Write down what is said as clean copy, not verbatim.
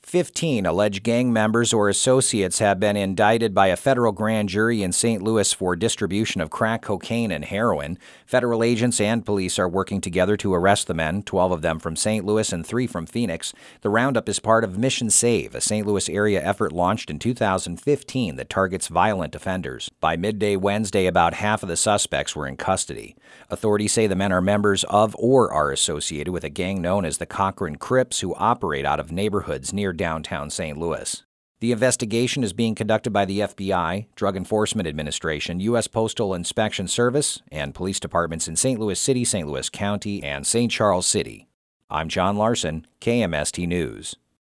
15 alleged gang members or associates have been indicted by a federal grand jury in St. Louis for distribution of crack cocaine and heroin. Federal agents and police are working together to arrest the men, 12 of them from St. Louis and 3 from Phoenix. The roundup is part of Mission Save, a St. Louis area effort launched in 2015 that targets violent offenders. By midday Wednesday, about half of the suspects were in custody. Authorities say the men are members of or are associated with a gang known as the Cochran Crips, who operate out of neighborhoods near downtown St. Louis. The investigation is being conducted by the FBI, Drug Enforcement Administration, U.S. Postal Inspection Service, and police departments in St. Louis City, St. Louis County, and St. Charles City. I'm John Larson, KMST News.